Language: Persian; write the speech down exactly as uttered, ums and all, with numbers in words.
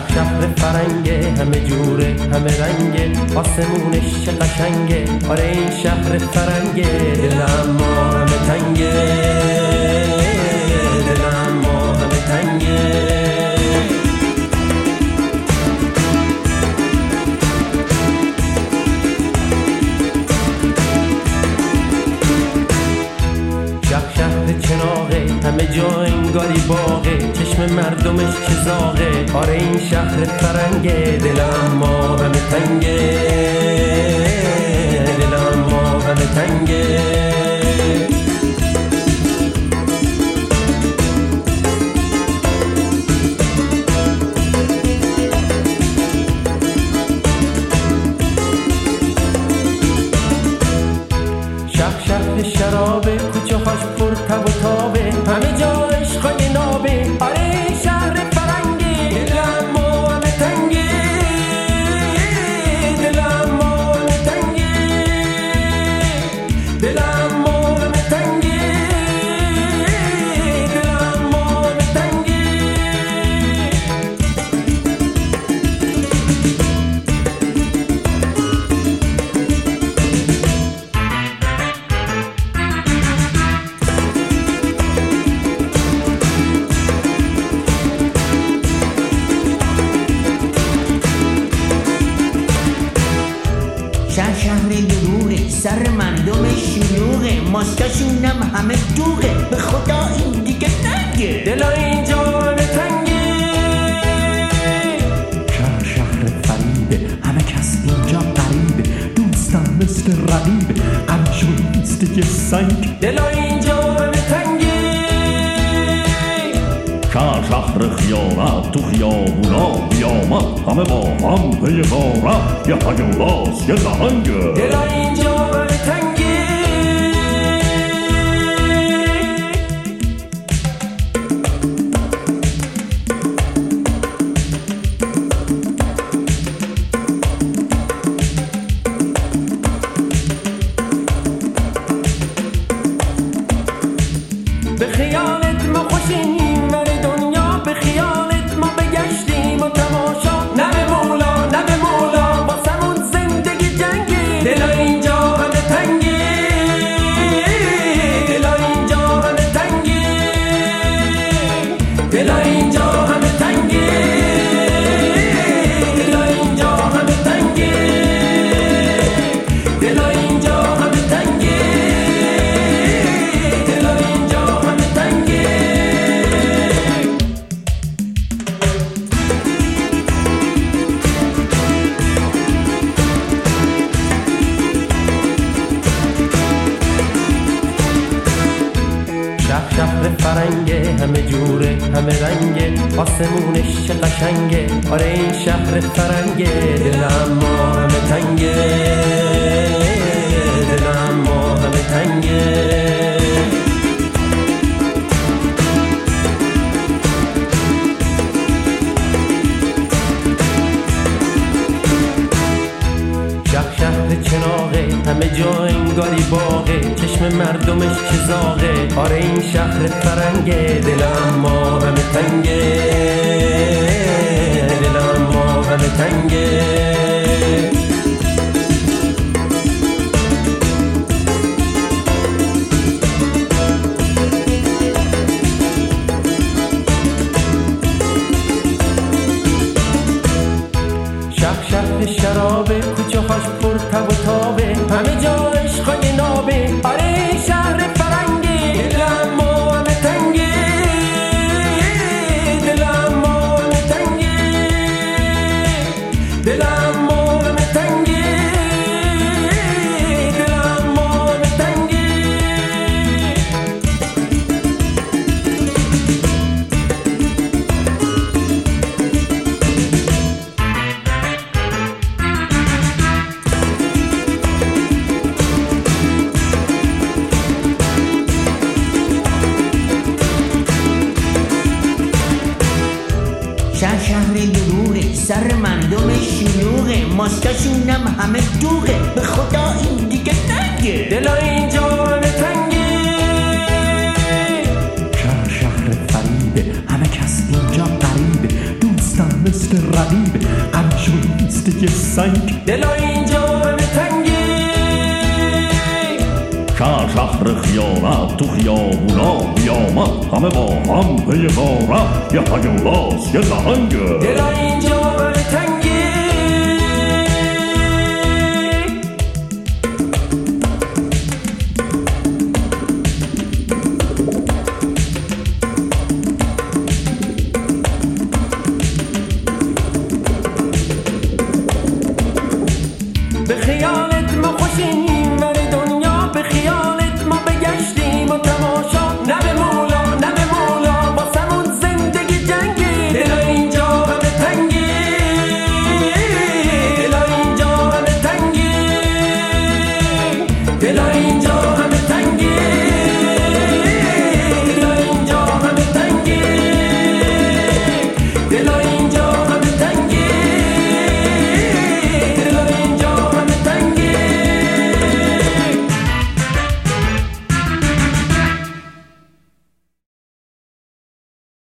شهر فرنگه، همه جوره همه رنگه، آسمونش چه قشنگه. آره این شهر فرنگه، دلم ما همه تنگه، دلم ما همه تنگه. شهر چناغه، همه جا انگاری باغه، چشم مردمش چه زاغه. آره این شهر فرنگه، دلم ما همه تنگه، دلم ما همه تنگه. شهر شرابه، کوچه هاش پر تب و تابه، همه جا عشقای نابه. آره شهر فرنگی، دلم ما همه تنگه، دلم ما همه تنگه، دلم ما همه تنگه، دلم ما همه تنگه. شهر شهر دروغه، سر مردم شلوغه، ماسکاشونم همه دوغه. به خدا این دیگه نگه، دلا اینجا همه تنگه. شهر شهر فریبه، همه کس اینجا قریبه، دوستان مثل رقیبه، غمشون نیست دیگه سنگ. دلا اینجا همه تنگه. شهر شهر خیانت، تو خیابونا قیامت، همه با هم پی غارت، یه هیولاس یه زهنگه. دلا اینجا همه تنگه. به خیالت ما خوشیم ور دنیا، به خیالت ما بگشتیم و تماشا. نه به مولا نه به مولا، واسمون زندگی جنگی. دلا اینجا همه تنگی، دلا اینجا همه تنگی، دلا اینجا همه تنگی، دلا اینجا همه تنگی، دلا اینجا همه تنگی، دلا اینجا همه تنگی. شهر شهر فرنگه، همه جوره همه رنگه، آسمونش چه قشنگه. آره این شهر فرنگه، دلم ما همه تنگه، دلم ما همه تنگه. شهر شهر چناغه، همه جا انگاری باغه، چشم مردمش چه زاغه. آره این شهر فرنگه، دلم ما همه تنگه، دلم ما همه تنگه. شهر شهر شرابه، کوچه هاش پر تب و تابه، همه جا عشقای نابه. آره شهر فرنگی، دلم ما همه تنگه، دلم ما همه تنگه، دلم ما همه تنگه، دلم ما همه تنگه. شهر شهر دروغه، سر مردم شلوغه، ماسکاشونم همه دوغه. به خدا این دیگه نگه، دلا اینجا همه تنگه. شهر شهر فریبه، همه کس اینجا قریبه، دوستان مثل پشت رقیب غم شد ایسته سنگ. دلا اینجا همه تنگی شهر شهر خیانت تو خیابونا بیامد، همه با هم پی غارت، یه هیولاس یه نهنگ. دلا اینجا همه تنگی به خیالت ما خوشیم ور دنیا، به خیالت ما بگشتیم و تماشا. نه به مولا نه به مولا واسمون زندگی جنگی. دلا اینجا همه تنگی دلا اینجا همه تنگی دلا اینجا همه تنگی دلا اینجا همه تنگی دلا